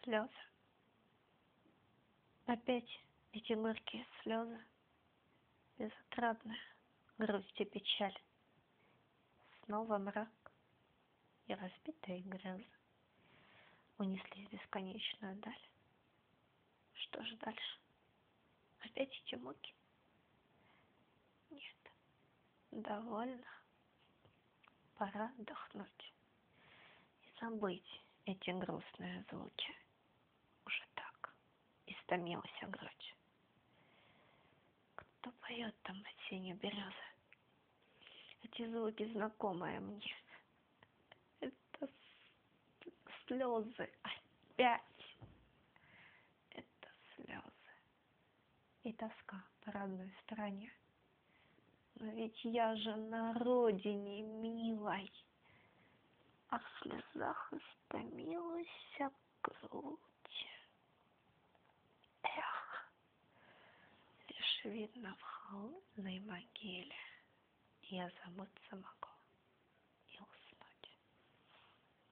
слезы. Опять эти горькие слезы, безотрадная грусть и печаль. Снова мрак и разбитые грезы унесли в бесконечную даль. Что же дальше? Опять эти муки? Нет, довольно. Пора отдохнуть и забыть эти грустные звуки. Уже так истомилась грудь. Кто поет там под сенью березы? Эти звуки знакомые мне. Это слезы опять. Это слезы и тоска по родной стране. Но ведь я же на родине милой, а в слезах истомилась грудь. Эх, лишь видно в холодной могиле я забыться могу.